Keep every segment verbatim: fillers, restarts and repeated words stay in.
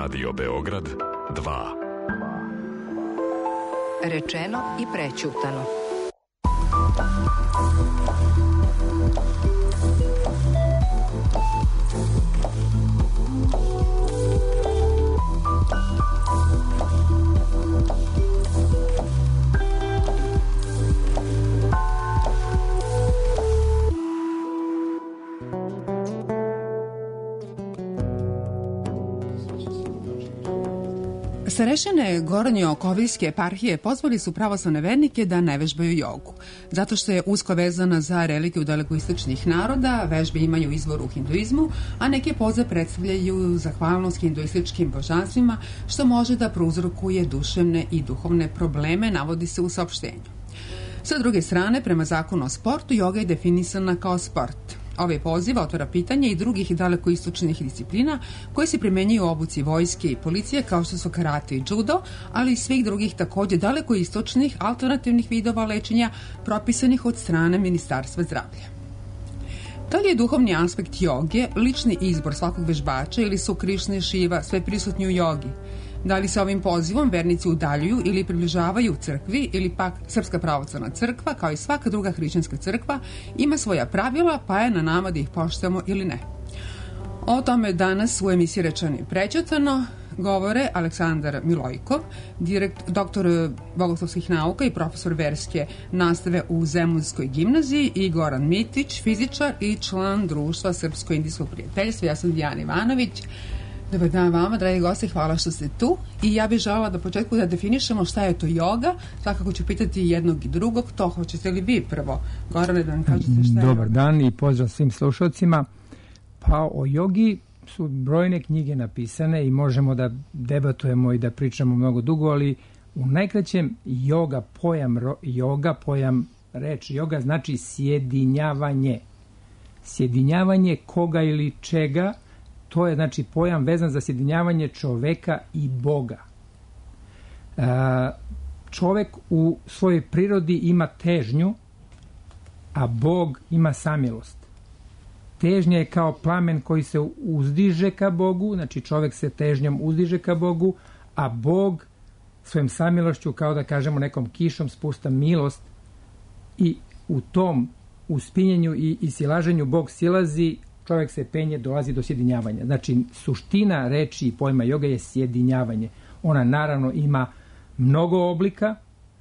Radio Beograd dva. Rečeno i prećutano. Starešine Gornje-Okovijske eparhije pozvali su pravoslavne vernike da ne vežbaju jogu, zato što je usko vezana za religiju dalekoistočnih naroda, vežbe imaju izvor u hinduizmu, a neke poze predstavljaju zahvalnost hinduističkim božanstvima, što može da prouzrokuje duševne i duhovne probleme, navodi se u saopštenju. Sa druge strane, prema zakonu o sportu, joga je definisana kao sport. Ovaj poziv otvara pitanje i drugih dalekoistočnih disciplina koje se primenjuju u obuci vojske i policije kao što su karate i judo, ali i svih drugih takođe dalekoistočnih alternativnih vidova lečenja propisanih od strane Ministarstva zdravlja. Da li je duhovni aspekt joge lični izbor svakog vežbača ili su Krišna i Šiva sve prisutni u jogi? Da li se ovim pozivom vernici udaljuju ili približavaju crkvi ili pak Srpska pravoslavna crkva, kao i svaka druga hrišćanska crkva, ima svoja pravila, pa je na nama da ih poštujemo ili ne. O tome danas u emisiji Rečeno i prećutano govore Aleksandar Milojkov, direkt, doktor bogoslovskih nauka i profesor verske nastave u Zemunskoj gimnaziji, i Goran Mitić, fizičar i član društva Srpsko-indijskog prijateljstva. Ja sam Dijana Ivanović. Dobar dan vama, dragi gosti, hvala što ste tu. I ja bih želela da početku da definišemo šta je to joga. Svakako ću pitati jednog i drugog. To hoćete li vi prvo, Gorane, da nam kažete šta je? Dobar dan i pozdrav svim slušalcima. Pa o jogi su brojne knjige napisane i možemo da debatujemo i da pričamo mnogo dugo, ali u najkraćem joga, pojam joga, pojam reč joga znači sjedinjavanje. Sjedinjavanje koga ili čega. To je znači pojam vezan za sjedinjavanje čoveka i Boga. E, čovek u svojoj prirodi ima težnju, a Bog ima samilost. Težnja je kao plamen koji se uzdiže ka Bogu, znači čovek se težnjom uzdiže ka Bogu, a Bog svojom samilošću, kao da kažemo nekom kišom, spušta milost i u tom uspinjenju i, i silaženju Bog silazi, čovjek se penje, dolazi do sjedinjavanja. Znači, suština reči i pojma joga je sjedinjavanje. Ona naravno ima mnogo oblika,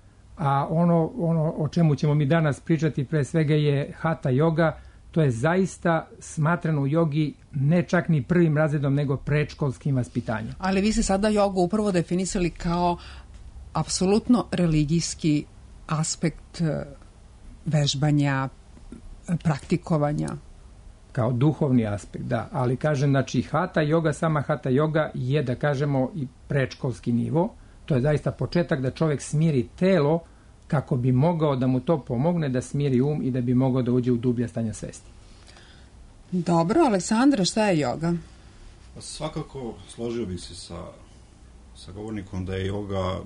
a ono, ono o čemu ćemo mi danas pričati pre svega je hatha joga. To je zaista smatrano u jogi ne čak ni prvim razredom, nego predškolskim vaspitanjem. Ali vi ste sada jogu upravo definisali kao apsolutno religijski aspekt vežbanja, praktikovanja. Kao duhovni aspekt, da. Ali kažem, znači, hatha joga, sama hatha joga je, da kažemo, i predškolski nivo. To je zaista početak da čovjek smiri telo kako bi mogao da mu to pomogne da smiri um i da bi mogao da uđe u dublja stanja svesti. Dobro, Aleksandra, šta je joga? Pa svakako složio bih se sa, sa govornikom da je joga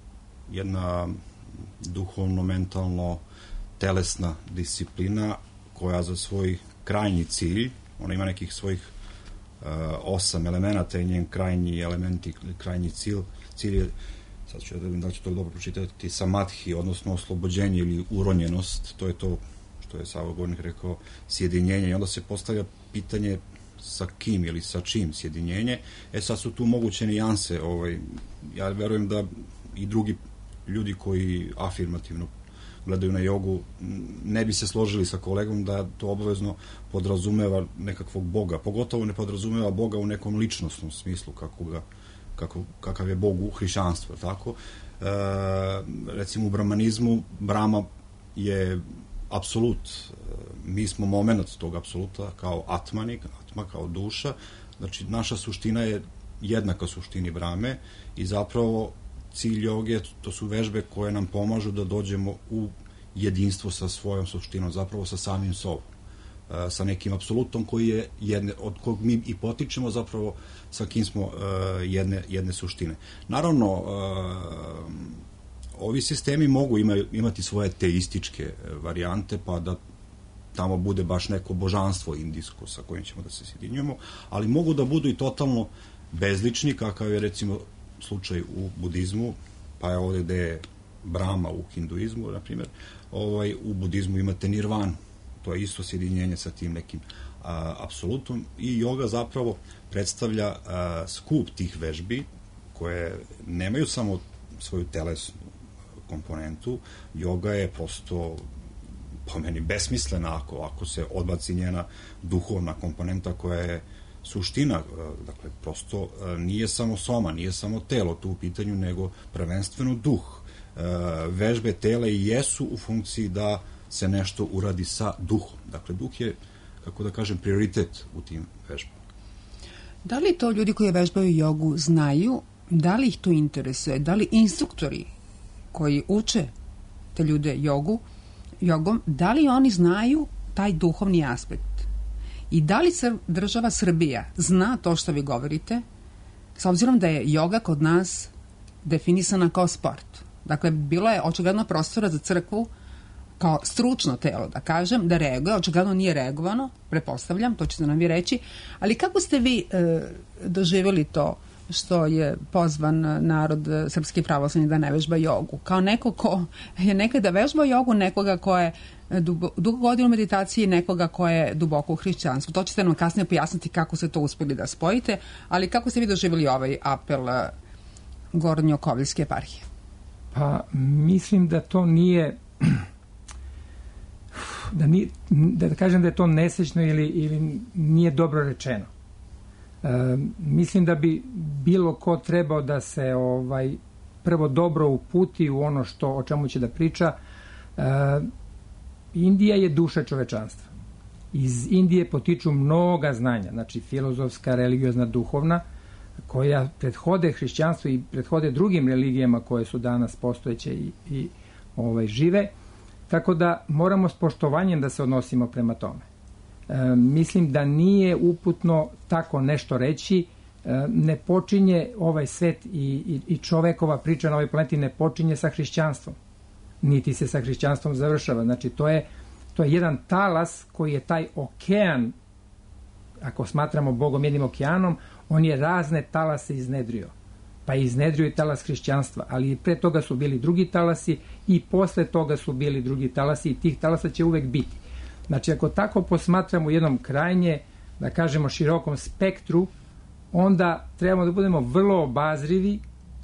jedna duhovno, mentalno, telesna disciplina koja za svoj krajnji cilj, ona ima nekih svojih uh, osam elemenata i njen krajnji element i krajnji cilj, cilj je, sad ću da vidim da li ću to dobro pročitati, samadhi, odnosno oslobođenje ili uronjenost, to je to što je Savo govornik rekao, sjedinjenje, i onda se postavlja pitanje sa kim ili sa čim sjedinjenje. E sad su tu moguće nijanse, ovaj, ja verujem da i drugi ljudi koji afirmativno gledaju na jogu, ne bi se složili sa kolegom da to obavezno podrazumeva nekakvog Boga. Pogotovo ne podrazumeva Boga u nekom ličnostnom smislu, kako ga, kako, kakav je Bog u hrišćanstvu. Tako? E, recimo u brahmanizmu Brahma je apsolut. Mi smo moment tog apsoluta kao atmanik, atma kao duša. Znači, naša suština je jednaka suštini Brahme i zapravo cilj joge, to su vežbe koje nam pomažu da dođemo u jedinstvo sa svojom suštinom, zapravo sa samim sobom, sa nekim apsolutom koji je jedne, od kog mi i potičemo, zapravo sa kim smo jedne, jedne suštine. Naravno, ovi sistemi mogu imati svoje teističke varijante, pa da tamo bude baš neko božanstvo indijsko sa kojim ćemo da se sjedinjujemo, ali mogu da budu i totalno bezlični, kakav je recimo slučaj u budizmu, pa je ovde gde je Brahma u hinduizmu, na primjer, ovaj, u budizmu imate nirvanu. To je isto sjedinjenje sa tim nekim a, apsolutom i yoga zapravo predstavlja a, skup tih vežbi koje nemaju samo svoju telesnu komponentu. Yoga je prosto po meni besmislena ako, ako se odbaci njena duhovna komponenta koja je suština, dakle, prosto nije samo soma, nije samo telo tu u pitanju, nego prvenstveno duh. Vežbe tela i jesu u funkciji da se nešto uradi sa duhom. Dakle, duh je, kako da kažem, prioritet u tim vežbama. Da li to ljudi koji vežbaju jogu znaju, da li ih to interesuje, da li instruktori koji uče te ljude jogu, jogom, da li oni znaju taj duhovni aspekt? I da li država Srbija zna to što vi govorite, s obzirom da je joga kod nas definisana kao sport? Dakle, bilo je očigledno prostora za crkvu kao stručno telo, da kažem, da reaguje, očigledno nije reagovano, prepostavljam, to ćete nam vi reći, ali kako ste vi e, doživjeli to što je pozvan narod srpski pravoslavni da ne vežba jogu? Kao neko ko je nekada vežbao jogu, nekoga ko je dugo, dugo godinu u meditaciji, nekoga ko je duboko u hrišćanstvu. To ćete nam kasnije pojasniti kako ste to uspeli da spojite, ali kako ste vi doživjeli ovaj apel Gornjokoviljske eparhije? Pa mislim da to nije da, nije, da kažem da je to nesećno ili, ili nije dobro rečeno. E, mislim da bi bilo ko trebao da se ovaj prvo dobro uputi u ono što o čemu će da priča. E, Indija je duša čovečanstva. Iz Indije potiču mnoga znanja, znači filozofska, religiozna, duhovna, koja prethode hrišćanstvu i prethode drugim religijama koje su danas postojeće i, i ovaj, žive, tako da moramo s poštovanjem da se odnosimo prema tome. E, mislim da nije uputno tako nešto reći, e, ne počinje ovaj svet i, i, i čovekova priča na ovoj planeti ne počinje sa hrišćanstvom, niti se sa hrišćanstvom završava. Znači to je, to je jedan talas koji je taj okean, ako smatramo Bogom jednim okeanom, on je razne talase iznedrio. Pa je iznedrio i talas hrišćanstva, ali pre toga su bili drugi talasi i posle toga su bili drugi talasi i tih talasa će uvek biti. Znači, ako tako posmatramo u jednom krajnje, da kažemo, širokom spektru, onda trebamo da budemo vrlo obazrivi,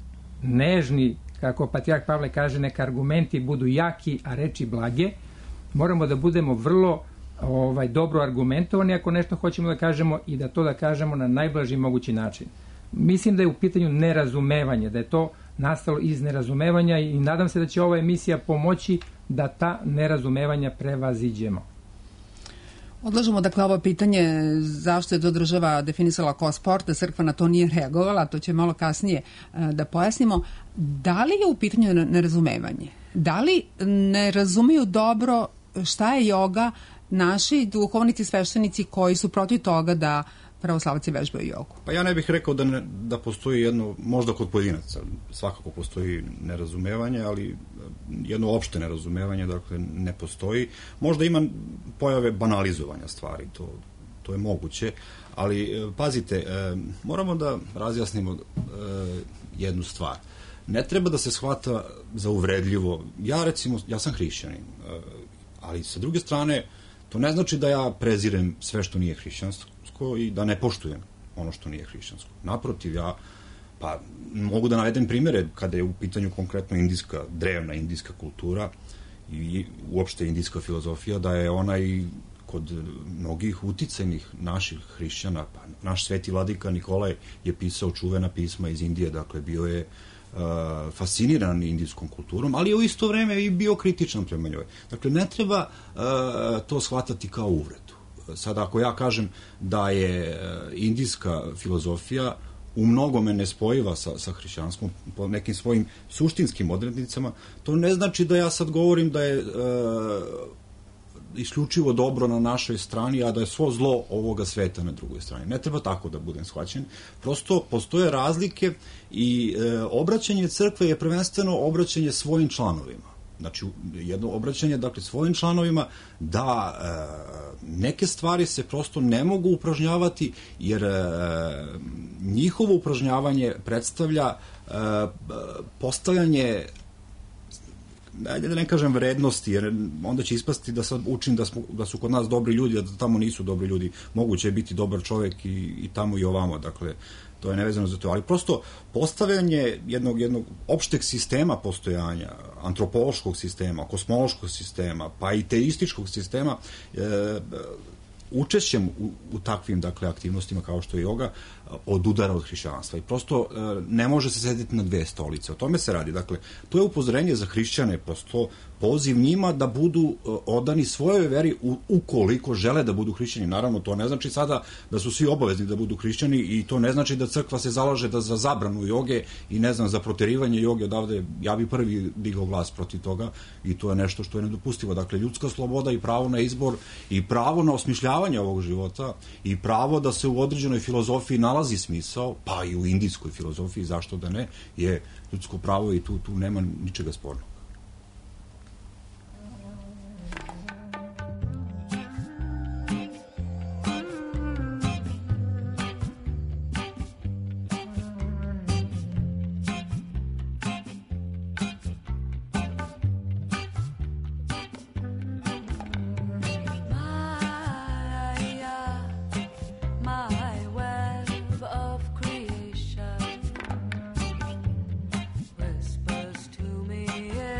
nežni, kako patrijarh Pavle kaže, neka argumenti budu jaki, a reči blage. Moramo da budemo vrlo ovaj, dobro argumentovani ako nešto hoćemo da kažemo i da to da kažemo na najblaži mogući način. Mislim da je u pitanju nerazumevanje, da je to nastalo iz nerazumevanja i nadam se da će ova emisija pomoći da ta nerazumevanja prevaziđemo. Odlažemo dakle ovo pitanje zašto je to država definisala kao sport, da crkva na to nije reagovala, to će malo kasnije da pojasnimo. Da li je u pitanju nerazumevanje? Da li ne razumeju dobro šta je joga naši duhovnici, sveštenici koji su protiv toga da pravoslavci vežbaju jogu? Pa ja ne bih rekao da, ne, da postoji jedno, možda kod pojedinaca, svakako postoji nerazumevanje, ali jedno opšte nerazumevanje, dakle, ne postoji. Možda ima pojave banalizovanja stvari, to, to je moguće, ali pazite, moramo da razjasnimo jednu stvar. Ne treba da se shvata za uvredljivo. Ja, recimo, ja sam hrišćanin, ali sa druge strane, to ne znači da ja prezirem sve što nije hrišćansko i da ne poštujem ono što nije hrišćansko. Naprotiv, ja pa mogu da navedem primere kada je u pitanju konkretno indijska, drevna indijska kultura i uopšte indijska filozofija, da je ona i kod mnogih uticajnih naših hrišćana, pa naš sveti vladika Nikolaj je pisao čuvena pisma iz Indije, dakle bio je uh, fasciniran indijskom kulturom, ali je u isto vreme i bio kritičan prema njoj. Dakle, ne treba uh, to shvatati kao uvredu. Sada, ako ja kažem da je indijska filozofija u mnogome nespojiva sa, sa hrišćanskom po nekim svojim suštinskim odrednicama, to ne znači da ja sad govorim da je e, isključivo dobro na našoj strani, a da je svo zlo ovoga sveta na drugoj strani. Ne treba tako da budem shvaćen. Prosto postoje razlike i e, obraćanje crkve je prvenstveno obraćanje svojim članovima. znači jedno obraćanje dakle svojim članovima da e, neke stvari se prosto ne mogu upražnjavati jer e, njihovo upražnjavanje predstavlja e, postavljanje, ajde da ne kažem vrednosti, jer onda će ispasti da sad učim da, smo, da su kod nas dobri ljudi, a da tamo nisu dobri ljudi. Moguće je biti dobar čovek i, i tamo i ovamo, dakle, to je nevezano za to. Ali prosto postavljanje jednog, jednog opšteg sistema postojanja, antropološkog sistema, kosmološkog sistema, pa i teističkog sistema, e, učešćem u, u takvim dakle, aktivnostima kao što je joga od udara od hrišćanstva i prosto e, ne može se sedeti na dve stolice. O tome se radi. Dakle, to je upozorenje za hrišćane, prosto poziv njima da budu e, odani svojoj veri u, ukoliko žele da budu hrišćani. Naravno, to ne znači sada da su svi obavezni da budu hrišćani i to ne znači da crkva se zalaže da za zabranu joge i ne znam, za proterivanje joge odavde. Ja bi prvi digao glas protiv toga i to je nešto što je nedopustivo. Dakle, ljudska sloboda i pravo na izbor i pravo na osmišljavanje ovog života i pravo da se u određenoj filozofiji nalazi smisao, pa i u indijskoj filozofiji, zašto da ne, je ljudsko pravo i tu, tu nema ničega spornog. Whispers to me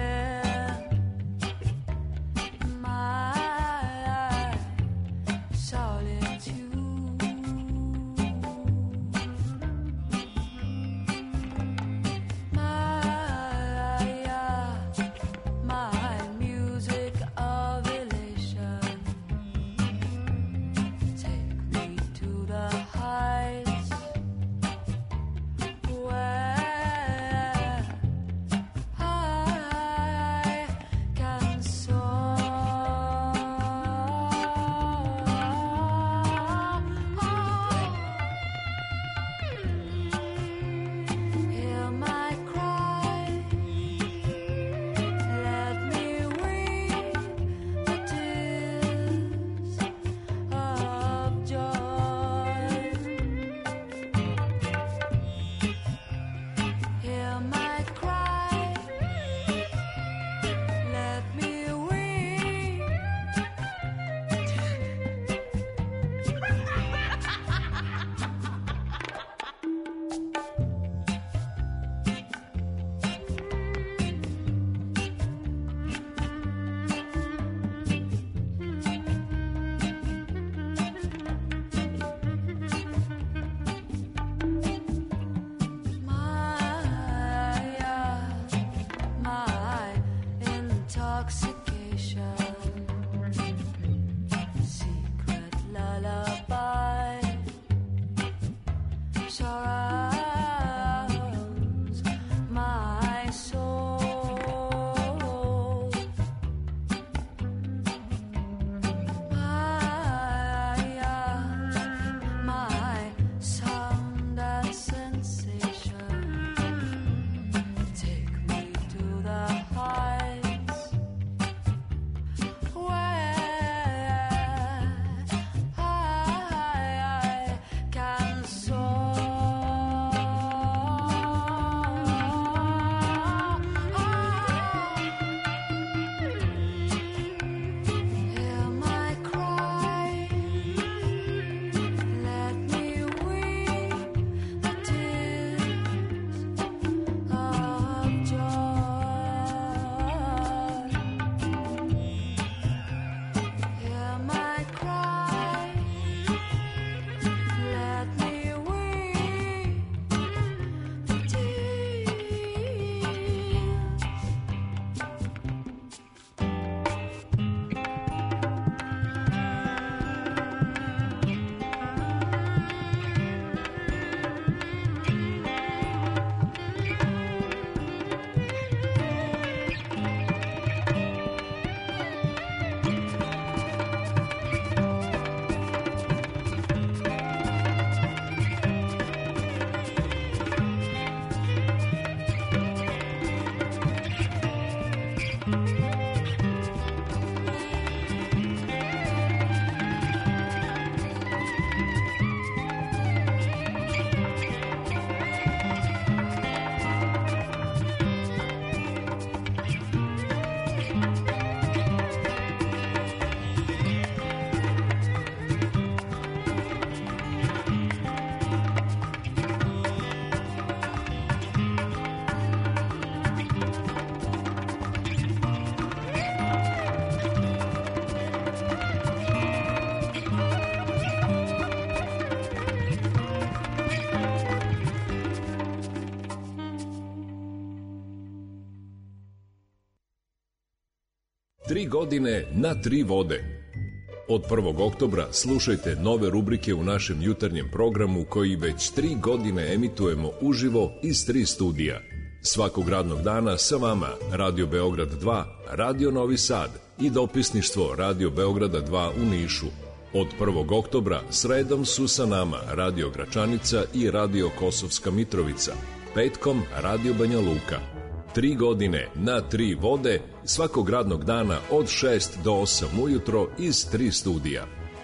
Tri godine na tri vode. Od prvog oktobra slušajte nove rubrike u našem jutarnjem programu koji već tri godine emitujemo uživo iz tri studija. Svakog radnog dana sa vama Radio Beograd dva, Radio Novi Sad i dopisništvo Radio Beograda dva u Nišu. Od prvog oktobra sredom su sa nama Radio Gračanica i Radio Kosovska Mitrovica. Petkom Radio Banja Luka. Tri godine na tri vode svakog radnog dana od šest do osam ujutro iz tri studija.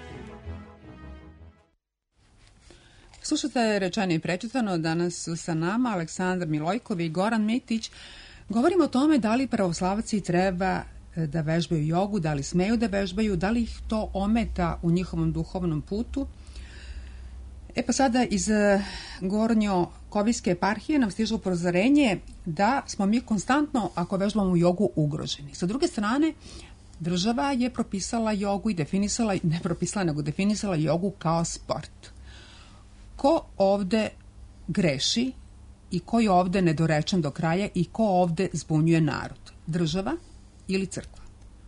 Slušate Rečeno i prečitano, danas su sa nama Aleksandar Milojkov i Goran Mitić. Govorimo o tome da li pravoslavci treba da vežbaju jogu, da li smeju da vežbaju, da li ih to ometa u njihovom duhovnom putu. E pa sada iz Gornjo-Kovijske eparhije nam stiže upozorenje da smo mi konstantno, ako vežbamo jogu, ugroženi. Sa druge strane, država je propisala jogu i definisala, ne propisala, nego definisala jogu kao sport. Ko ovde greši i ko je ovde nedorečen do kraja i ko ovde zbunjuje narod? Država ili crkva?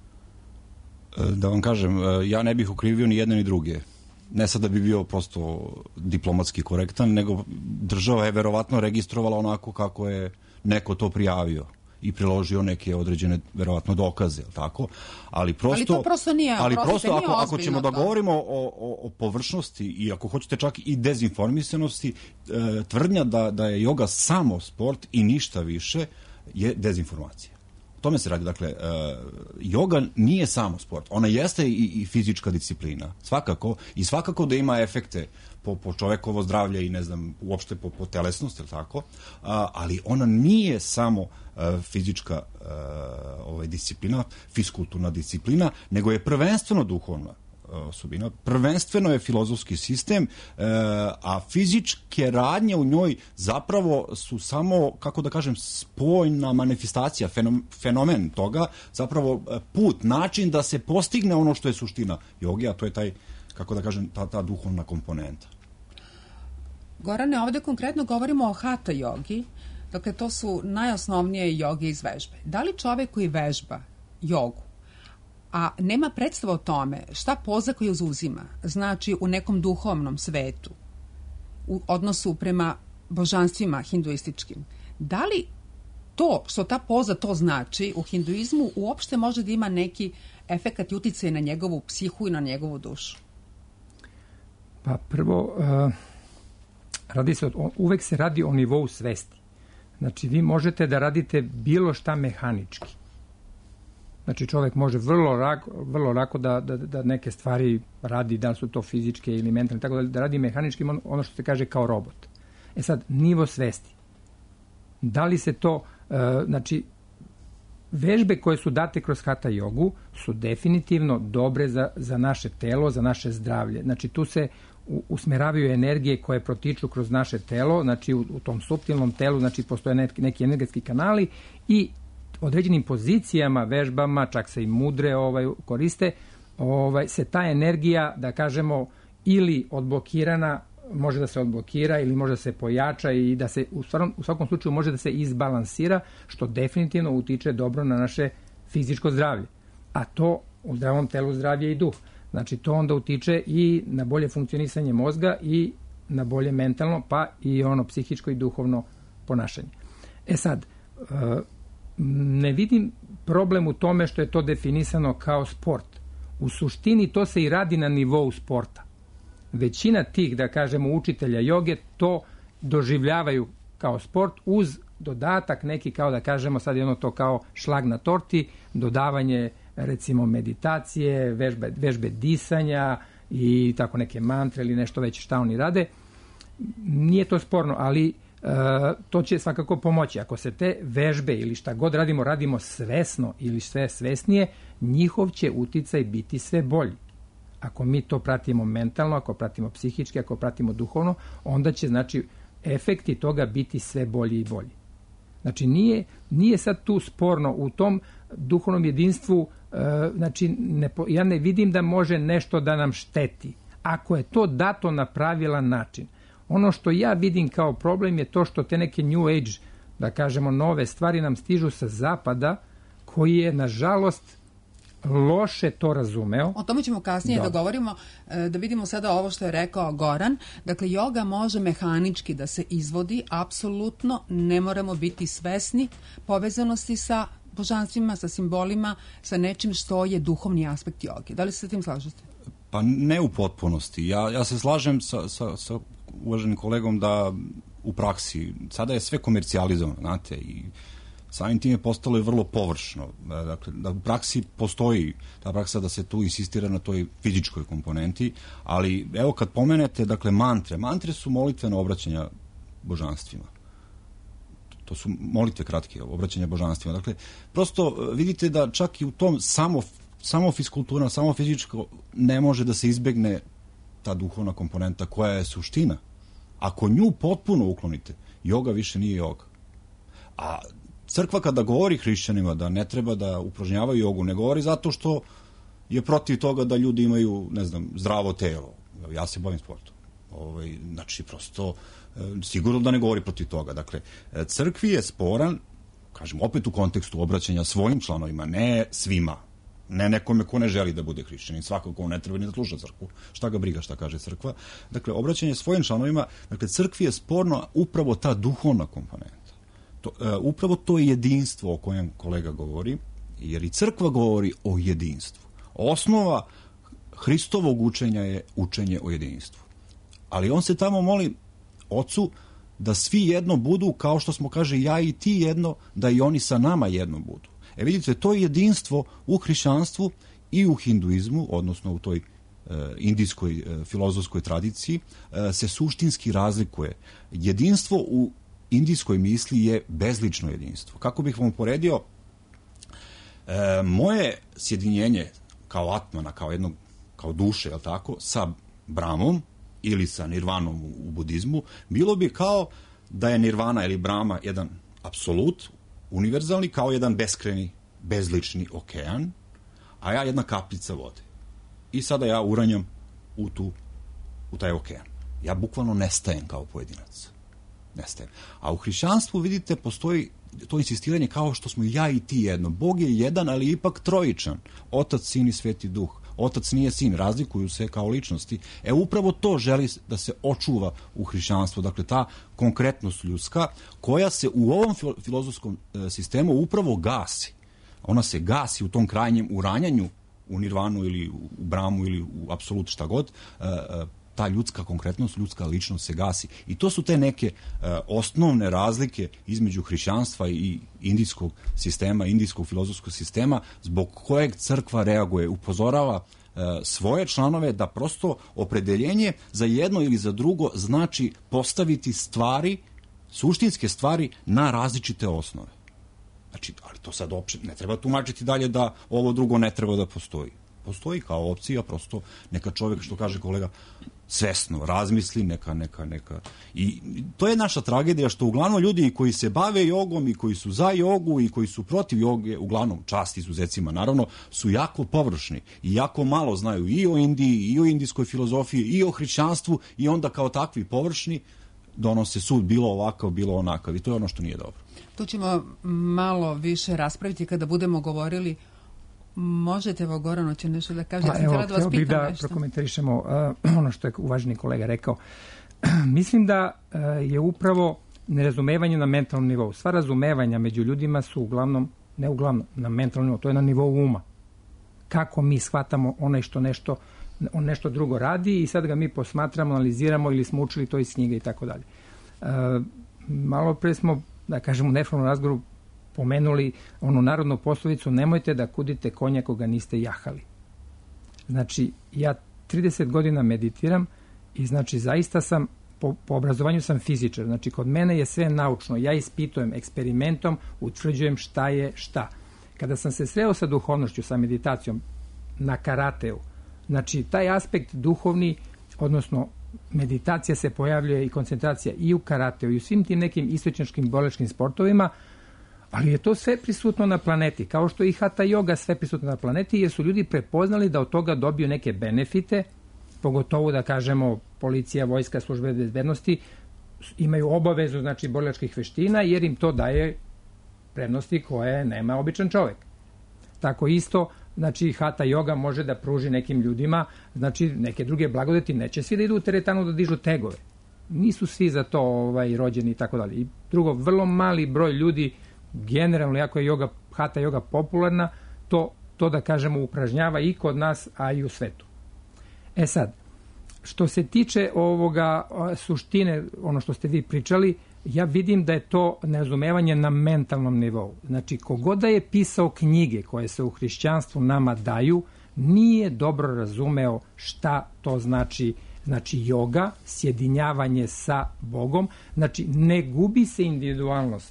Da vam kažem, ja ne bih okrivio ni jedne ni druge. Ne sad da bi bio prosto diplomatski korektan, nego država je verovatno registrovala onako kako je neko to prijavio i priložio neke određene verovatno dokaze, tako? Ali prosto, ali to prosto nije, ali prosto nije ako, ako ćemo to. da govorimo o, o, o površnosti i ako hoćete čak i dezinformisanosti, e, tvrdnja da, da je joga samo sport i ništa više je dezinformacija. O tome se radi. Dakle, uh, joga nije samo sport. Ona jeste i, i fizička disciplina. Svakako. I svakako da ima efekte po, po čovekovo zdravlje i ne znam, uopšte po, po telesnost, ili tako? Uh, ali ona nije samo uh, fizička uh, ovaj, disciplina, fiskulturna disciplina, nego je prvenstveno duhovna osobina. Prvenstveno je filozofski sistem, e, a fizičke radnje u njoj zapravo su samo, kako da kažem, spojna manifestacija, fenomen toga, zapravo put, način da se postigne ono što je suština joge, a to je taj, kako da kažem, ta, ta duhovna komponenta. Gorane, ovde konkretno govorimo o hatha jogi, dakle to su najosnovnije joge iz vežbe. Da li čovek koji vežba jogu, a nema predstava o tome šta poza koju uzima, znači u nekom duhovnom svetu, u odnosu prema božanstvima hinduističkim, da li to što ta poza to znači u hinduizmu uopšte može da ima neki efekat i uticaj na njegovu psihu i na njegovu dušu? Pa prvo, uh, radi se o, uvek se radi o nivou svesti. Znači vi možete da radite bilo šta mehanički. Znači čovjek može vrlo lako, vrlo lako da, da, da neke stvari radi, da li su to fizičke ili mentalne, tako da, da radi mehanički ono što se kaže kao robot. E sad, nivo svesti. Da li se to, uh, znači, vežbe koje su date kroz hatha jogu su definitivno dobre za, za naše telo, za naše zdravlje. Znači tu se u, usmeravaju energije koje protiču kroz naše telo, znači u, u tom suptilnom telu, znači postoje neki, neki energetski kanali i određenim pozicijama, vežbama, čak se i mudre ovaj, koriste, ovaj, se ta energija, da kažemo, ili odblokirana, može da se odblokira ili može da se pojača i da se u, stvarnom, u svakom slučaju može da se izbalansira, što definitivno utiče dobro na naše fizičko zdravlje. A to u zdravom telu zdravlje i duh. Znači to onda utiče i na bolje funkcionisanje mozga i na bolje mentalno, pa i ono psihičko i duhovno ponašanje. E sad, ne vidim problem u tome što je to definisano kao sport. U suštini to se i radi na nivou sporta. Većina tih, da kažemo, učitelja joge to doživljavaju kao sport uz dodatak neki, kao da kažemo sad je ono to kao šlag na torti, dodavanje recimo meditacije, vežbe, vežbe disanja i tako neke mantre ili nešto već šta oni rade. Nije to sporno, ali e, to će svakako pomoći. Ako se te vežbe ili šta god radimo, radimo svesno ili sve svesnije, njihov će uticaj biti sve bolji. Ako mi to pratimo mentalno, ako pratimo psihički, ako pratimo duhovno, onda će, znači, efekti toga biti sve bolji i bolji. Znači, nije, nije sad tu sporno u tom duhovnom jedinstvu, e, znači, ne, ja ne vidim da može nešto da nam šteti. Ako je to dato na pravilan način. Ono što ja vidim kao problem je to što te neke New Age, da kažemo, nove stvari nam stižu sa zapada, koji je, nažalost, loše to razumeo. O tome ćemo kasnije da govorimo, da vidimo sada ovo što je rekao Goran. Dakle, joga može mehanički da se izvodi, apsolutno ne moramo biti svesni povezanosti sa božanstvima, sa simbolima, sa nečim što je duhovni aspekt joge. Da li se sa tim slažete? Pa ne u potpunosti. Ja, ja se slažem sa, sa, sa uvaženim kolegom da u praksi, sada je sve komercijalizovano, znate, i samim tim je postalo i vrlo površno. Dakle, da u praksi postoji ta praksa da se tu insistira na toj fizičkoj komponenti, ali evo kad pomenete, dakle, mantre, mantre su molitveno obraćanja božanstvima. To su molitve kratke, obraćanja božanstvima. Dakle, prosto vidite da čak i u tom samo, samo fiskulturno, samo fizičko ne može da se izbegne ta duhovna komponenta koja je suština. Ako nju potpuno uklonite, joga više nije joga. A crkva kada govori hrišćanima da ne treba da upražnjavaju jogu, ne govori zato što je protiv toga da ljudi imaju, ne znam, zdravo telo. Ja se bavim sportom. Ovaj, znači, prosto, sigurno da ne govori protiv toga. Dakle, crkvi je sporan, kažem, opet u kontekstu obraćanja svojim članovima, ne svima. Ne nekome ko ne želi da bude hrišćanin, svakako ko ne treba ni da sluša crkvu. Šta ga briga šta kaže crkva. Dakle, obraćanje svojim članovima, dakle, crkvi je sporno upravo ta duhovna komponenta. To, uh, upravo to je jedinstvo o kojem kolega govori, jer i crkva govori o jedinstvu. Osnova Hristovog učenja je učenje o jedinstvu. Ali on se tamo moli Ocu da svi jedno budu, kao što smo kaže ja i ti jedno, da i oni sa nama jedno budu. E vidite, to jedinstvo u hrišćanstvu i u hinduizmu, odnosno u toj uh, indijskoj uh, filozofskoj tradiciji, uh, se suštinski razlikuje. Jedinstvo u indijskoj misli je bezlično jedinstvo. Kako bih vam uporedio, e, moje sjedinjenje kao atmana, kao jednog, kao duše, je li tako, sa Brahmom ili sa nirvanom u, u budizmu, bilo bi kao da je nirvana ili Brahma jedan apsolut, univerzalni, kao jedan beskreni, bezlični okean, a ja jedna kapljica vode. I sada ja uranjam u, tu, u taj okean. Ja bukvalno nestajem kao pojedinac. Nestajem. A u hrišćanstvu, vidite, postoji to insistiranje kao što smo ja i ti jedno. Bog je jedan, ali ipak trojičan. Otac, Sin i Sveti Duh. Otac nije sin, razlikuju se kao ličnosti. E, upravo to želi da se očuva u hrišćanstvu. Dakle, ta konkretnost ljudska, koja se u ovom filozofskom sistemu upravo gasi. Ona se gasi u tom krajnjem uranjanju u nirvanu ili u Brahmu ili u apsolut šta god, ta ljudska konkretnost, ljudska ličnost se gasi. I to su te neke uh, osnovne razlike između hrišćanstva i indijskog sistema, indijskog filozofskog sistema, zbog kojeg crkva reaguje, upozorava uh, svoje članove da prosto opredeljenje za jedno ili za drugo znači postaviti stvari, suštinske stvari na različite osnove. Znači, ali to sad uopšte ne treba tumačiti dalje da ovo drugo ne treba da postoji. Postoji kao opcija, prosto neka čovjek, što kaže kolega, svesno razmisli, neka, neka, neka. I to je naša tragedija, što uglavnom ljudi koji se bave jogom i koji su za jogu i koji su protiv joge, uglavnom, čast izuzecima, naravno, su jako površni i jako malo znaju i o Indiji, i o indijskoj filozofiji, i o hrišćanstvu, i onda kao takvi površni donose sud, bilo ovakav, bilo onakav. I to je ono što nije dobro. Tu ćemo malo više raspraviti kada budemo govorili. Možete, evo, Gorano će nešto da kaže. Pa, evo, htio bih da nešto prokomentarišemo uh, ono što je uvaženi kolega rekao. Mislim da uh, je upravo nerazumevanje na mentalnom nivou. Sva razumevanja među ljudima su uglavnom, ne uglavnom, na mentalnom nivou, to je na nivou uma. Kako mi shvatamo onaj što nešto, on nešto drugo radi i sad ga mi posmatramo, analiziramo ili smo učili to iz knjiga i tako dalje. Malo pre smo da kažem u neformalnom razgovoru pomenuli onu narodnu poslovicu nemojte da kudite konja koga niste jahali. Znači, ja trideset godina meditiram i znači zaista sam, po, po obrazovanju sam fizičar, znači kod mene je sve naučno, ja ispitujem eksperimentom, utvrđujem šta je šta. Kada sam se sreo sa duhovnošću, sa meditacijom na karateu, znači taj aspekt duhovni, odnosno meditacija se pojavljuje i koncentracija i u karateu i u svim tim nekim istočnjačkim borilačkim sportovima, ali je to sve prisutno na planeti, kao što i hatha yoga sve prisutno na planeti, jer su ljudi prepoznali da od toga dobiju neke benefite, pogotovo da kažemo policija, vojska, službe bezbednosti imaju obavezu znači borilačkih veština, jer im to daje prednosti koje nema običan čovek. Tako isto, znači hatha yoga može da pruži nekim ljudima znači neke druge blagodeti, neće svi da idu u teretanu da dižu tegove. Nisu svi za to ovaj, rođeni i tako dalje. I drugo, vrlo mali broj ljudi, generalno, jako je yoga, hatha yoga popularna, to, to da kažemo upražnjava i kod nas, a i u svetu. E sad, što se tiče ovoga suštine, ono što ste vi pričali, ja vidim da je to nerazumevanje na mentalnom nivou. Znači, kogod da je pisao knjige koje se u hrišćanstvu nama daju, nije dobro razumeo šta to znači, znači yoga, sjedinjavanje sa Bogom, znači ne gubi se individualnost.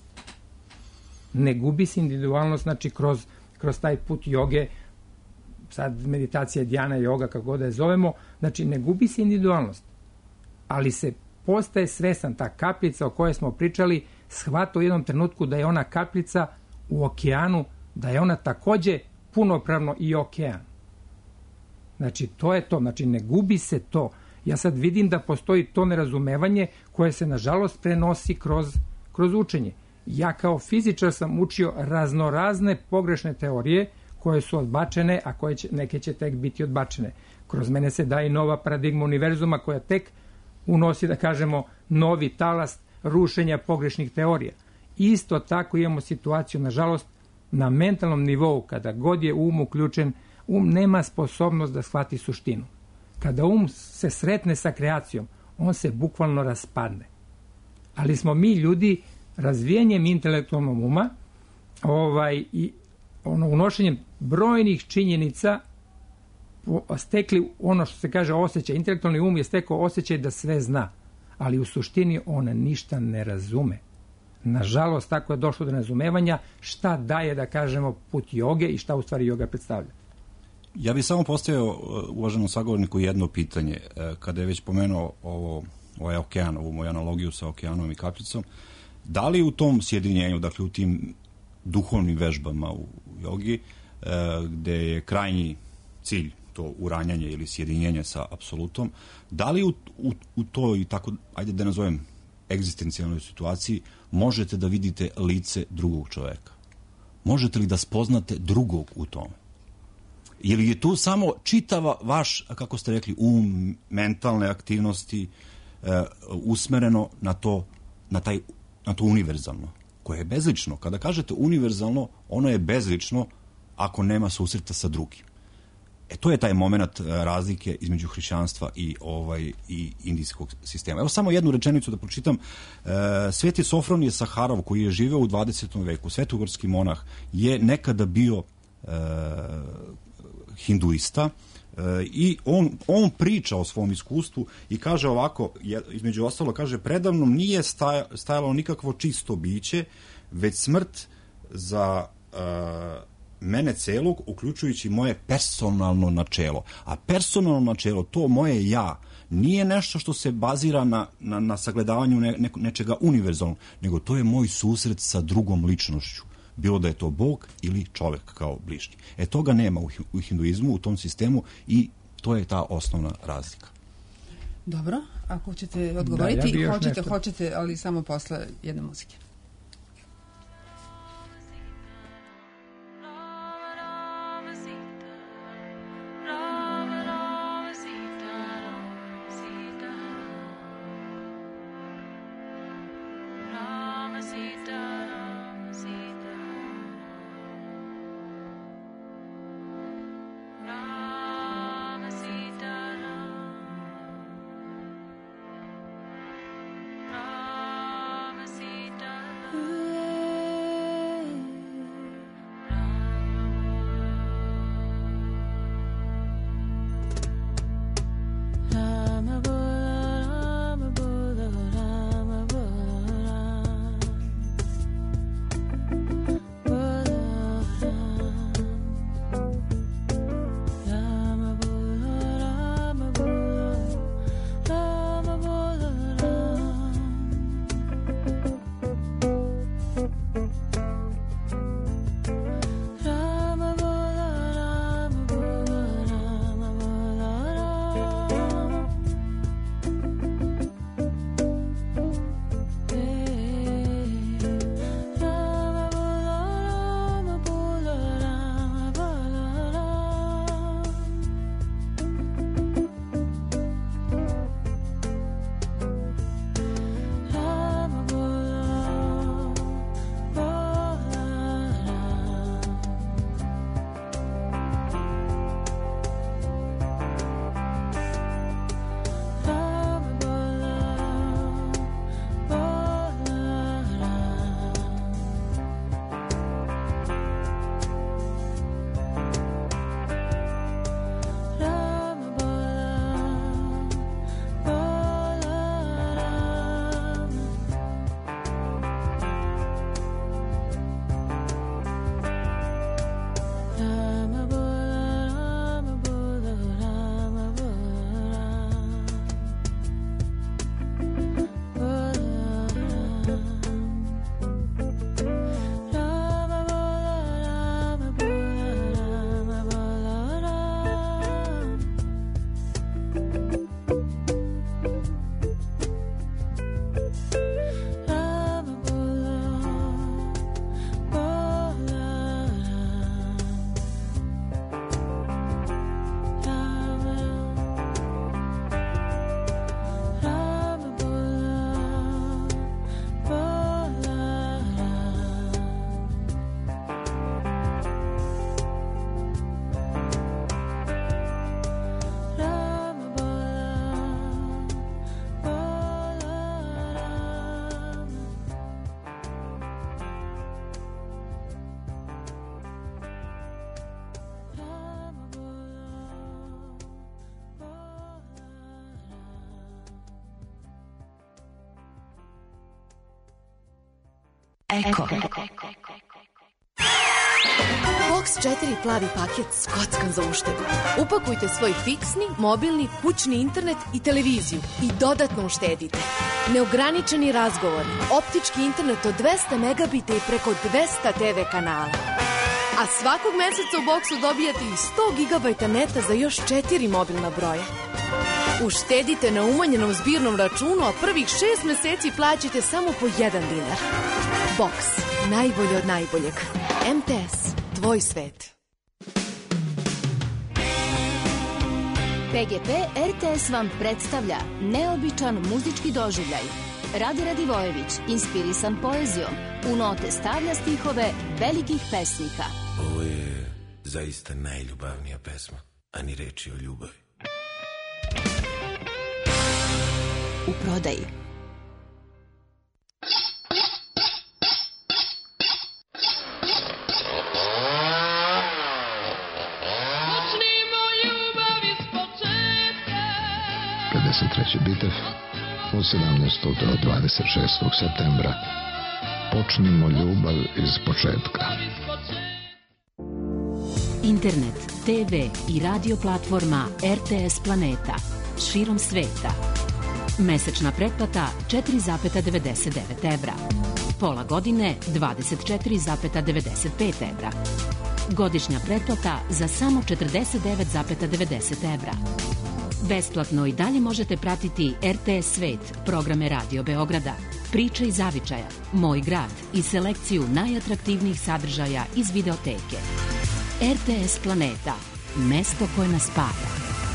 Ne gubi se individualnost, znači kroz, kroz taj put joge, sad meditacija, djana, joga, kako god da je zovemo, znači ne gubi se individualnost, ali se postaje svestan, ta kapljica o kojoj smo pričali, shvata u jednom trenutku da je ona kapljica u okeanu, da je ona takođe punopravno i okean. Znači, to je to, znači ne gubi se to. Ja sad vidim da postoji to nerazumevanje koje se, nažalost, prenosi kroz, kroz učenje. Ja kao fizičar sam učio raznorazne pogrešne teorije koje su odbačene, a koje će, neke će tek biti odbačene. Kroz mene se daje nova paradigma univerzuma koja tek unosi, da kažemo, novi talast rušenja pogrešnih teorija. Isto tako imamo situaciju, nažalost, na mentalnom nivou, kada god je um uključen, um nema sposobnost da shvati suštinu. Kada um se sretne sa kreacijom, on se bukvalno raspadne. Ali smo mi ljudi razvijanjem intelektualnog uma ovaj, i ono, unošenjem brojnih činjenica stekli ono što se kaže osjećaj. Intelektualni um je stekao osjećaj da sve zna, ali u suštini on ništa ne razume. Nažalost, tako je došlo do nerazumevanja šta daje, da kažemo, put joge i šta u stvari joga predstavlja. Ja bih samo postavio uvaženom sagovorniku jedno pitanje. Kada je već pomenuo ovo, ovaj okean, ovu moju analogiju sa okeanom i kapljicom, da li u tom sjedinjenju, dakle u tim duhovnim vežbama u jogi, gde je krajnji cilj to uranjanje ili sjedinjenje sa apsolutom, da li u, u, u toj, tako, ajde da nazovem, egzistencijalnoj situaciji možete da vidite lice drugog čoveka? Možete li da spoznate drugog u tome? Ili je tu samo čitava vaš, kako ste rekli, um, mentalne aktivnosti e, usmereno na to, na, taj, na to univerzalno, koje je bezlično. Kada kažete univerzalno, ono je bezlično ako nema susreta sa drugim. E, to je taj moment razlike između hrišćanstva i ovaj i indijskog sistema. Evo samo jednu rečenicu da pročitam. E, Sveti Sofronije Saharov, koji je živeo u dvadesetom veku, svetogorski monah, je nekada bio e, hinduista e, i on, on priča o svom iskustvu i kaže ovako, je, između ostalo kaže, predavnom nije staja, stajalo nikakvo čisto biće, već smrt za e, mene celog, uključujući moje personalno načelo. A personalno načelo, to moje ja, nije nešto što se bazira na, na, na sagledavanju ne, ne, nečega univerzalnog, nego to je moj susret sa drugom ličnošću. Bilo da je to Bog ili čovek kao bližnji. E, toga nema u, u hinduizmu, u tom sistemu, i to je ta osnovna razlika. Dobro, ako ćete odgovoriti, da, ja hoćete, hoćete, ali samo posle jedne muzike. Sita Eko. Box četiri plavi paket s kockan za uštedu. Upakujte svoj fiksni, mobilni, kućni internet i televiziju i dodatno uštedite. Neograničeni razgovor, optički internet od dvesta megabita i preko dvesta te ve kanala. A svakog meseca u Boxu dobijate i sto gigabajta neta za još četiri mobilna broja. Uštedite na umanjenom zbirnom računu, a prvih šest meseci plaćate samo po jedan dinar. Box. Najbolje od najboljeg. em te es. Tvoj svet. pe ge pe er te es vam predstavlja neobičan muzički doživljaj. Rade Radivojević, inspirisan poezijom, u note stavlja stihove velikih pesnika. Ovo je zaista najljubavnija pesma, a ni reči o ljubavi. U prodaji. pedeset treći bitev od sedamnaestog do dvadeset šestog septembra. Počnimo ljubav iz početka. Internet, te ve i radio platforma er te es Planeta. Širom sveta. Mesečna pretplata četiri zarez devedeset devet evra. Pola godine dvadeset četiri zarez devedeset pet evra. Godišnja pretplata za samo četrdeset devet zarez devedeset evra. Besplatno i dalje možete pratiti er te es Svet, programe Radio Beograda, Priče iz zavičaja, Moj grad i selekciju najatraktivnijih sadržaja iz videoteke. er te es Planeta, mesto koje nas spaja.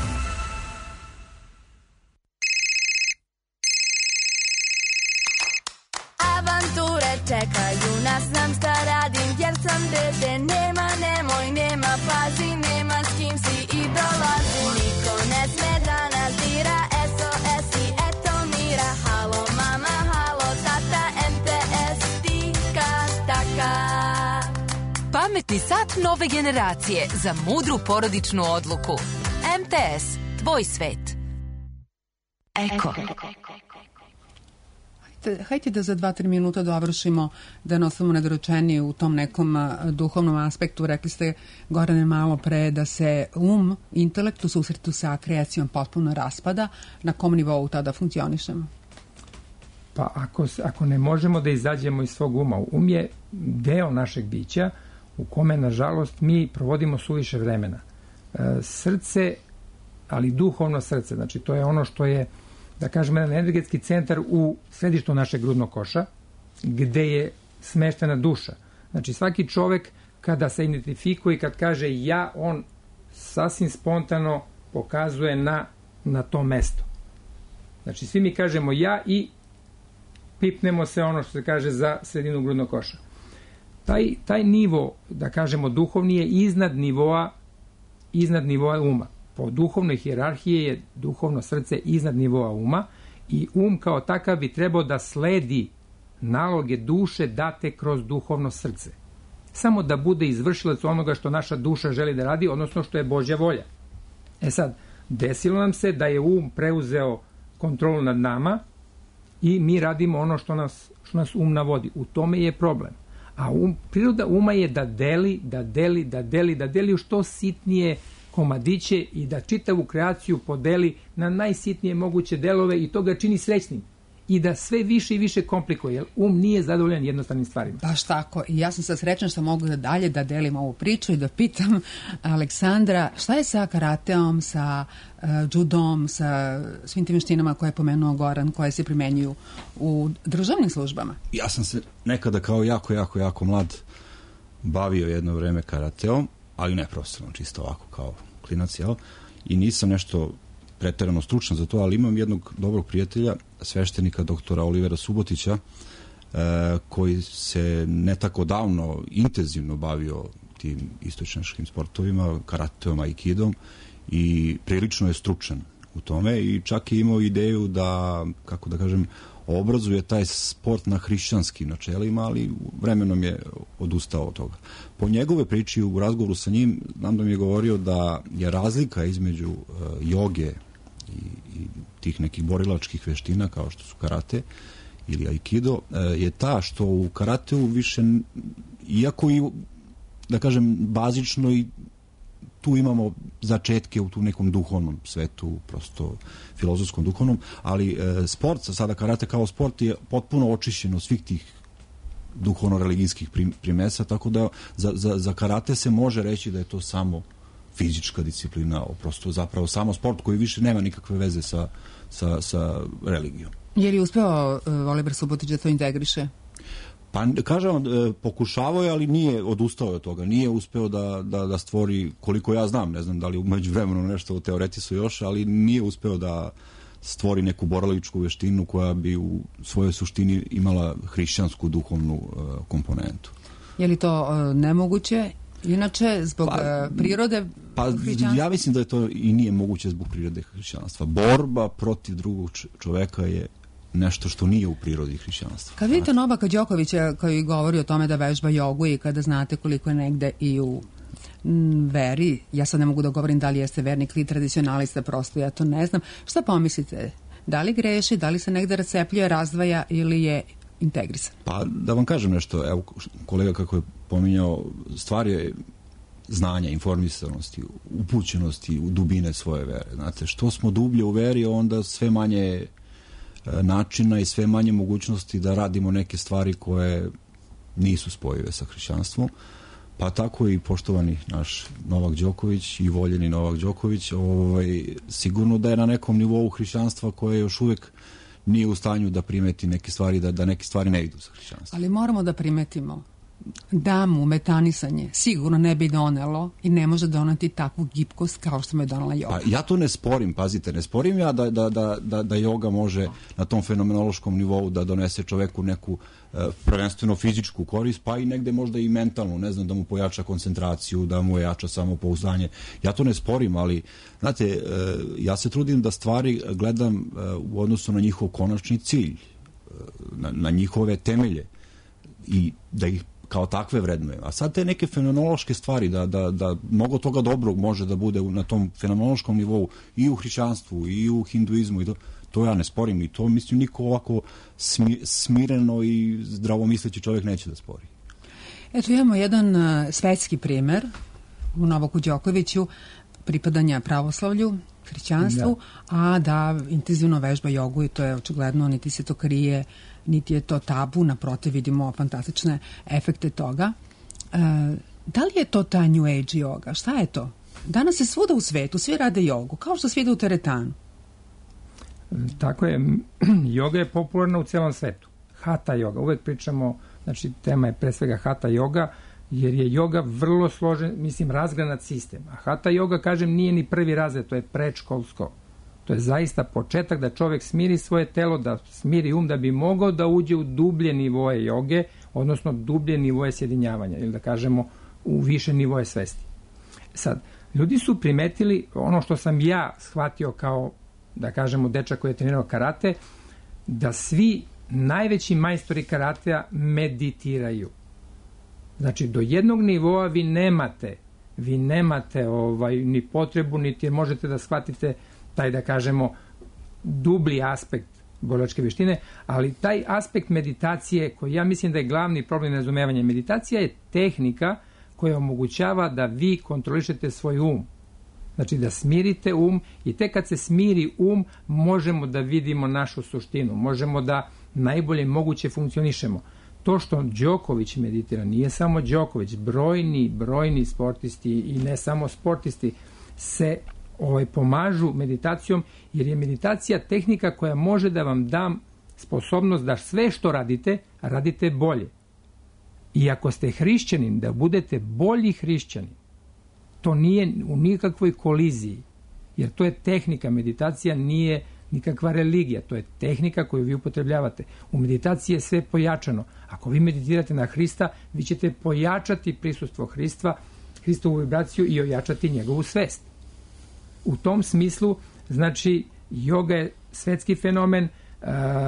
Avanture čekaju nas, znam šta radim jer sam dete. Nema, nemoj, nema, pazi, nema s kim si i dolazi. Niko ne sme da nas dira, es o es i eto mira. Halo mama, halo tata, em te es tika taka. Pametni sat nove generacije za mudru porodičnu odluku. em te es, tvoj svet. Eko. Hajde da za dva, tri minuta dovršimo da ne ostamo nedorečeni u tom nekom duhovnom aspektu. Rekli ste, Gorane, malo pre da se um, intelekt u susretu sa kreacijom potpuno raspada. Na kom nivou tada funkcionišemo? Pa ako, ako ne možemo da izađemo iz svog uma, um je deo našeg bića u kome, nažalost, mi provodimo suviše vremena. E, srce, ali duhovno srce, znači to je ono što je, da kažem, jedan energetski centar u središtu našeg grudnog koša, gde je smeštena duša. Znači, svaki čovek kada se identifikuje i kad kaže ja, on sasvim spontano pokazuje na, na to mesto. Znači, svi mi kažemo ja i pipnemo se ono što se kaže za sredinu grudnog koša. Taj, taj nivo, da kažemo, duhovni je iznad nivoa, iznad nivoa uma. Po duhovnoj hijerarhiji je duhovno srce iznad nivoa uma i um kao takav bi trebao da sledi naloge duše date kroz duhovno srce. Samo da bude izvršilac onoga što naša duša želi da radi, odnosno što je Božja volja. E sad, desilo nam se da je um preuzeo kontrolu nad nama i mi radimo ono što nas, što nas um navodi. U tome je problem. A um, priroda uma je da deli, da deli, da deli, da deli u što sitnije komadiće i da čitavu kreaciju podeli na najsitnije moguće delove i to ga čini srećnim. I da sve više i više komplikuje, jer um nije zadovoljan jednostavnim stvarima. Baš tako. I ja sam sad srećna što mogu da dalje da delim ovu priču i da pitam Aleksandra, šta je sa karateom, sa uh, judom, sa svim tim veštinama koje je pomenuo Goran, koje se primenjuju u državnim službama? Ja sam se nekada kao jako, jako, jako mlad bavio jedno vreme karateom, ali ne profesionalno, čisto ovako kao klinac, jel? I nisam nešto preterano stručan za to, ali imam jednog dobrog prijatelja, sveštenika doktora Olivera Subotića, e, koji se ne tako davno intenzivno bavio tim istočnaškim sportovima, karateom, aikidom i prilično je stručan u tome i čak je imao ideju da, kako da kažem, obrazuje taj sport na hrišćanskim načelima, ali vremenom je odustao od toga. Po njegove priči u razgovoru sa njim, znam da mi je govorio da je razlika između uh, joge i, i tih nekih borilačkih veština kao što su karate ili aikido, je ta što u karateu više, iako i, da kažem, bazično i tu imamo začetke u tu nekom duhovnom svetu, prosto filozofskom duhovnom, ali e, sport, sada karate kao sport je potpuno očišćen od svih tih duhovno-religijskih primesa, tako da za, za, za karate se može reći da je to samo fizička disciplina, prosto zapravo samo sport koji više nema nikakve veze sa, sa, sa religijom. Je li uspeo uh, Oliver Subotić da to integriše? Pa kažem vam, pokušavao je, ali nije odustao od toga. Nije uspeo da, da, da stvori, koliko ja znam, ne znam da li u međuvremenu nešto u teoretisu još, ali nije uspeo da stvori neku borilačku veštinu koja bi u svojoj suštini imala hrišćansku duhovnu uh, komponentu. Je li to uh, nemoguće? Inače, zbog pa, uh, prirode pa, ja mislim da je to i nije moguće zbog prirode hrišćanstva. Borba protiv drugog čoveka je nešto što nije u prirodi hrišćanstva. Kad vidite Novaka Đokovića koji govori o tome da vežba jogu i kada znate koliko je negde i u m, veri, ja sad ne mogu da govorim da li jeste vernik ili tradicionalista, prosto ja to ne znam. Šta pomislite? Da li greši, da li se negde rascepljuje, razdvaja ili je integrisan? Pa da vam kažem nešto, evo kolega kako je pominjao, stvar je znanja, informisanosti, upućenosti u dubine svoje vere. Znate, što smo dublje u veri, onda sve manje načina i sve manje mogućnosti da radimo neke stvari koje nisu spojive sa hrišćanstvom. Pa tako i poštovani naš Novak Đoković i voljeni Novak Đoković, ovaj, sigurno da je na nekom nivou hrišćanstva koje još uvek nije u stanju da primeti neke stvari, da, da neke stvari ne idu sa hrišćanstvom. Ali moramo da primetimo da mu metanisanje sigurno ne bi donelo i ne može doneti takvu gibkost kao što mu je donela joga. Pa ja to ne sporim, pazite, ne sporim ja da, da, da, da, da joga može na tom fenomenološkom nivou da donese čoveku neku uh, prvenstveno fizičku korist, pa i negde možda i mentalnu, ne znam, da mu pojača koncentraciju, da mu jača samopouzdanje. Ja to ne sporim, ali znate, uh, ja se trudim da stvari gledam uh, u odnosu na njihov konačni cilj, uh, na, na njihove temelje i da ih kao takve vrednuje. A sad te neke fenomenološke stvari, da, da, da mnogo toga dobrog može da bude na tom fenomenološkom nivou i u hrišćanstvu i u hinduizmu, i to, to ja ne sporim i to mislim niko ovako smi, smireno i zdravomisleći čovjek neće da spori. Eto, imamo jedan uh, svetski primer u Novaku Đokoviću pripadanja pravoslavlju, hrišćanstvu, da. A da intenzivno vežba jogu i to je očigledno, niti se to krije, niti je to tabu, naprotiv vidimo fantastične efekte toga. E, da li je to ta New Age joga? Šta je to? Danas je svuda u svetu, svi rade jogu, kao što svi ide u teretanu. Tako je, joga je popularna u celom svetu. Hatha joga, uvek pričamo, znači tema je pre svega hatha joga, jer je joga vrlo složen, mislim, razgranat sistem. A hatha joga, kažem, nije ni prvi razred, to je predškolsko. To je zaista početak da čovjek smiri svoje telo, da smiri um, da bi mogao da uđe u dublje nivoje joge, odnosno dublje nivoje sjedinjavanja, ili da kažemo u više nivoje svesti. Sad, ljudi su primetili ono što sam ja shvatio kao, da kažemo, dečak koji je trenirao karate, da svi najveći majstori karatea meditiraju. Znači, do jednog nivoa vi nemate, vi nemate ovaj, ni potrebu, niti možete da shvatite taj, da kažemo, dublji aspekt borilačke veštine, ali taj aspekt meditacije, koji ja mislim da je glavni problem razumevanja, meditacija je tehnika koja omogućava da vi kontrolišete svoj um. Znači da smirite um i tek kad se smiri um, možemo da vidimo našu suštinu, možemo da najbolje moguće funkcionišemo. To što Đoković meditira, nije samo Đoković, brojni, brojni sportisti i ne samo sportisti se ovaj, pomažu meditacijom, jer je meditacija tehnika koja može da vam da sposobnost da sve što radite, radite bolje. I ako ste hrišćanin, da budete bolji hrišćanin. To nije u nikakvoj koliziji, jer to je tehnika, meditacija nije nikakva religija, to je tehnika koju vi upotrebljavate. U meditaciji je sve pojačano. Ako vi meditirate na Hrista, vi ćete pojačati prisustvo Hrista, Hristovu vibraciju i ojačati njegovu svest. U tom smislu, znači, joga je svetski fenomen, uh,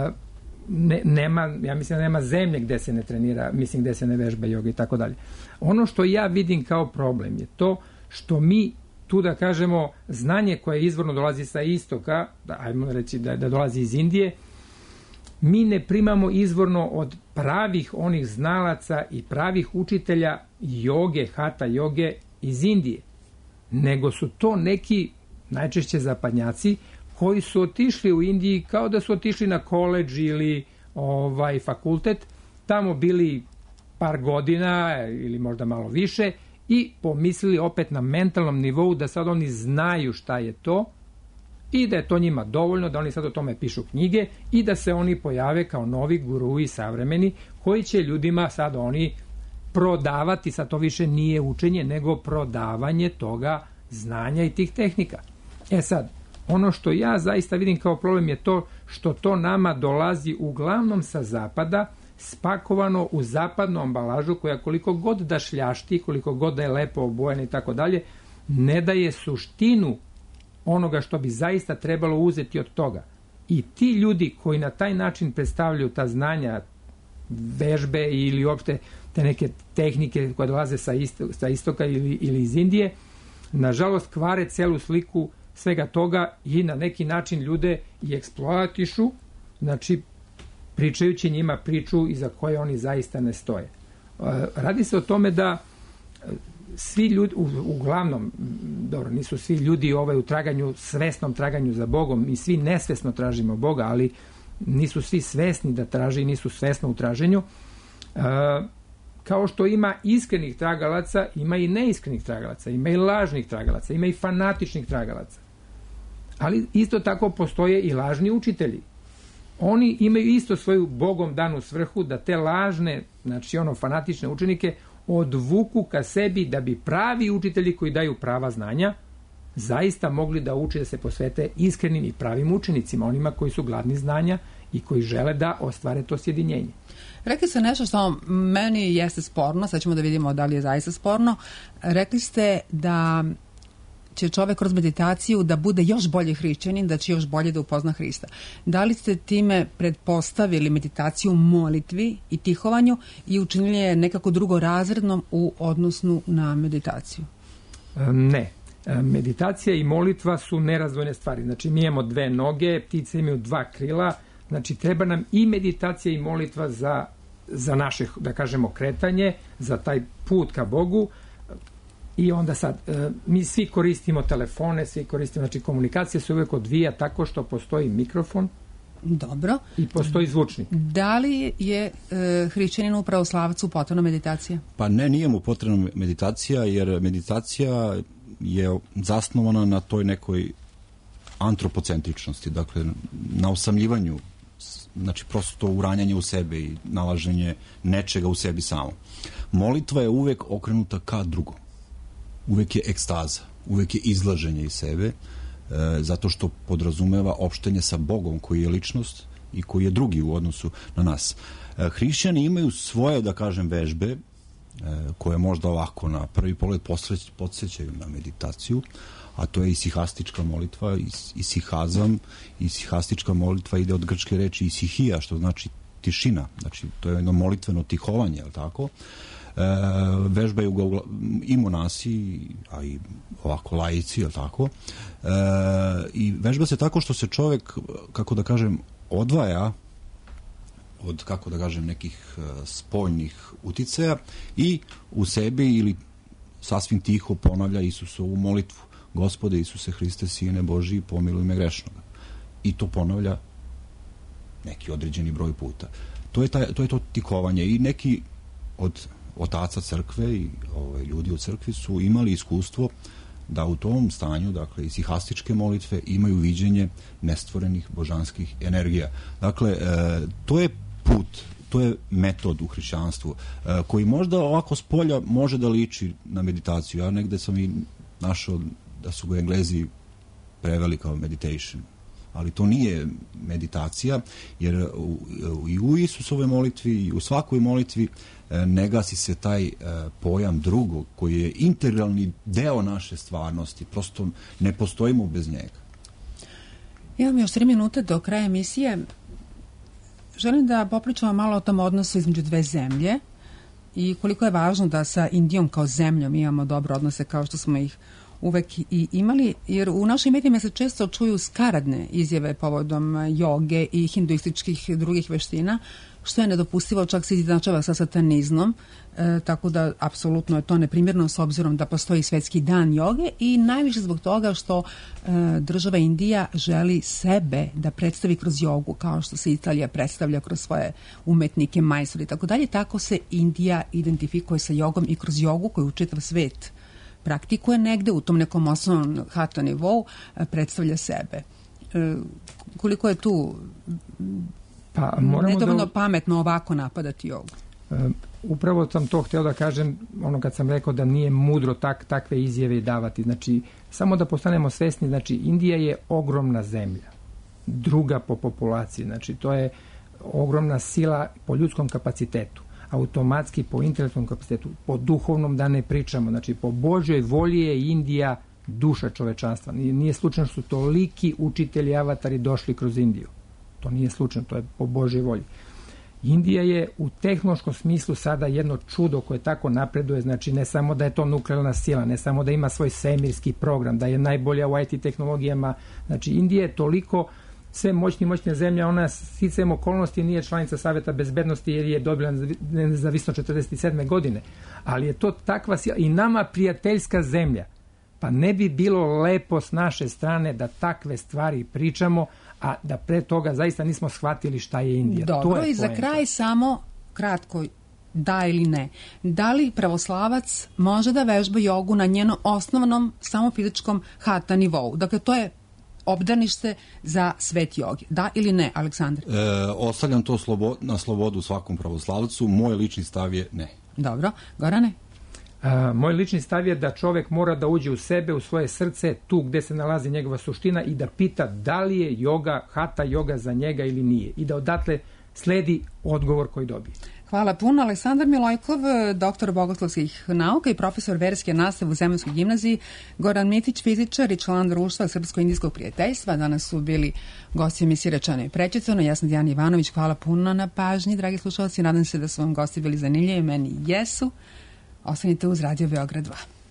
ne, nema, ja mislim da nema zemlje gde se ne trenira, mislim gde se ne vežba joga i tako dalje. Ono što ja vidim kao problem je to što mi tu, da kažemo, znanje koje izvorno dolazi sa istoka, da, ajmo reći da, da dolazi iz Indije, mi ne primamo izvorno od pravih onih znalaca i pravih učitelja joge, hata joge iz Indije, nego su to neki, najčešće zapadnjaci, koji su otišli u Indiji kao da su otišli na koledž ili ovaj fakultet, tamo bili par godina ili možda malo više i pomislili opet na mentalnom nivou da sad oni znaju šta je to i da je to njima dovoljno, da oni sad o tome pišu knjige i da se oni pojave kao novi gurui savremeni koji će ljudima sad oni prodavati, sad to više nije učenje nego prodavanje toga znanja i tih tehnika. E sad, ono što ja zaista vidim kao problem je to što to nama dolazi uglavnom sa zapada, spakovano u zapadnu ambalažu koja koliko god da šljašti, koliko god da je lepo obojena i tako dalje, ne daje suštinu onoga što bi zaista trebalo uzeti od toga. I ti ljudi koji na taj način predstavljaju ta znanja, vežbe ili uopšte te neke tehnike koje dolaze sa, isto, sa istoka ili, ili iz Indije, nažalost kvare celu sliku svega toga i na neki način ljude i eksploatišu, znači pričajući njima priču iza koje oni zaista ne stoje. Radi se o tome da svi ljudi, uglavnom, dobro, nisu svi ljudi ovaj, u traganju, svesnom traganju za Bogom, i svi nesvesno tražimo Boga, ali nisu svi svesni da traže i nisu svesno u traženju. Kao što ima iskrenih tragalaca, ima i neiskrenih tragalaca, ima i lažnih tragalaca, ima i fanatičnih tragalaca. Ali isto tako postoje i lažni učitelji. Oni imaju isto svoju Bogom danu svrhu da te lažne, znači ono fanatične učenike odvuku ka sebi da bi pravi učitelji koji daju prava znanja zaista mogli da uče, da se posvete iskrenim i pravim učenicima, onima koji su gladni znanja i koji žele da ostvare to sjedinjenje. Rekli ste nešto što meni jeste sporno, sad ćemo da vidimo da li je zaista sporno. Rekli ste da će čovek kroz meditaciju da bude još bolje hrišćanin, da će još bolje da upozna Hrista. Da li ste time pretpostavili meditaciju u molitvi i tihovanju i učinili je nekako drugorazrednom u odnosu na meditaciju? Ne. Meditacija i molitva su nerazdvojne stvari. Znači, mi imamo dve noge, ptice imaju dva krila, znači treba nam i meditacija i molitva za, za naše, da kažemo, kretanje, za taj put ka Bogu. I onda sad, mi svi koristimo telefone, svi koristimo, znači komunikacija se uvijek odvija tako što postoji mikrofon. Dobro. I postoji zvučnik. Da li je e, hrišćaninu u pravoslavcu potrebna meditacija? Pa ne, nije mu potrebna meditacija, jer meditacija je zasnovana na toj nekoj antropocentričnosti, dakle na osamljivanju, znači prosto uranjanje u sebe i nalaženje nečega u sebi samo. Molitva je uvek okrenuta ka drugom. Uvek je ekstaza, uvek je izlaženje iz sebe, e, zato što podrazumeva opštenje sa Bogom koji je ličnost i koji je drugi u odnosu na nas. E, hrišćani imaju svoje, da kažem, vežbe, e, koje možda ovako na prvi pogled podsjećaju na meditaciju, a to je isihastička molitva, is, isihazam, isihastička molitva ide od grčke reči isihija, što znači tišina, znači to je jedno molitveno tihovanje, je li tako? E, vežbaju ga i monasi, a i ovako laici, je li tako? E, I vežba se tako što se čovjek, kako da kažem, odvaja od, kako da kažem, nekih spoljnih uticaja i u sebi ili sasvim tiho ponavlja Isusovu molitvu. Gospode Isuse Hriste, Sine Božiji, pomiluj me grešnoga. I to ponavlja neki određeni broj puta. To je, taj, to, je to tikovanje i neki od otaca crkve i ovaj, ljudi u crkvi su imali iskustvo da u tom stanju, dakle, isihastičke molitve imaju viđenje nestvorenih božanskih energija. Dakle, e, to je put, to je metod u hrišćanstvu e, koji možda ovako s polja može da liči na meditaciju. Ja negde sam i našao da su ga Englezi preveli kao meditation. Ali to nije meditacija, jer u, i u Isusovoj molitvi i u svakoj molitvi ne gasi se taj pojam drugog koji je integralni deo naše stvarnosti. Prosto ne postojimo bez njega. Imam još tri minute do kraja emisije. Želim da popričamo malo o tom odnosu između dve zemlje i koliko je važno da sa Indijom kao zemljom imamo dobre odnose kao što smo ih uvek i imali, jer u našim medijima se često čuju skaradne izjave povodom joge i hinduističkih drugih veština, što je nedopustivo, čak se izjednačava sa satanizmom, e, tako da apsolutno je to neprimjerno s obzirom da postoji svetski dan joge i najviše zbog toga što e, država Indija želi sebe da predstavi kroz jogu, kao što se Italija predstavlja kroz svoje umetnike, majstori i tako dalje, tako se Indija identifikuje sa jogom i kroz jogu koju čitav svet praktikuje negde u tom nekom osnovnom hatha nivou, e, predstavlja sebe. E, koliko je tu Pa, moramo nedovoljno da... pametno ovako napadati jogu? E, upravo sam to hteo da kažem, ono kad sam rekao da nije mudro tak, takve izjave davati. Znači, samo da postanemo svesni, znači, Indija je ogromna zemlja, druga po populaciji, znači, to je ogromna sila po ljudskom kapacitetu, automatski po intelektualnom kapacitetu, po duhovnom da ne pričamo, znači, po Božjoj volji je Indija duša čovečanstva. Nije, nije slučajno što su toliki učitelji avatari došli kroz Indiju. To nije slučajno, to je po Božjoj volji. Indija je u tehnološkom smislu sada jedno čudo koje tako napreduje, znači ne samo da je to nuklearna sila, ne samo da ima svoj svemirski program, da je najbolja u I T tehnologijama, znači Indija je toliko sve moćni moćne zemlje, ona sticajem okolnosti nije članica Saveta bezbednosti jer je dobila nezavisno četrdeset sedme godine, ali je to takva sila i nama prijateljska zemlja, pa ne bi bilo lepo s naše strane da takve stvari pričamo, a da pre toga zaista nismo shvatili šta je Indija. Dobro, to je i za poenta. kraj samo kratko, da ili ne. Da li pravoslavac može da vežba jogu na njenom osnovnom samofizičkom hatha nivou? Dakle, to je obdanište za svet joge. Da ili ne, Aleksandar? E, ostavljam to slobo, na slobodu svakom pravoslavcu. Moj lični stav je ne. Dobro. Gorane? A, moj lični stav je da čovek mora da uđe u sebe, u svoje srce, tu gde se nalazi njegova suština i da pita da li je joga, hatha joga za njega ili nije. I da odatle sledi odgovor koji dobije. Hvala puno. Aleksandar Milojkov, doktor bogoslovskih nauka i profesor verske nastave u Zemunskoj gimnaziji, Goran Mitić, fizičar i član društva Srpsko-indijskog prijateljstva. Danas su bili gosti emisije Rečeno i prećutano. Ja sam Dijana Ivanović. Hvala puno na pažnji, dragi slušalci. Nadam se da su vam gosti bili zanimljivi. Meni jesu. Ostanite uz Radio Beograd dva.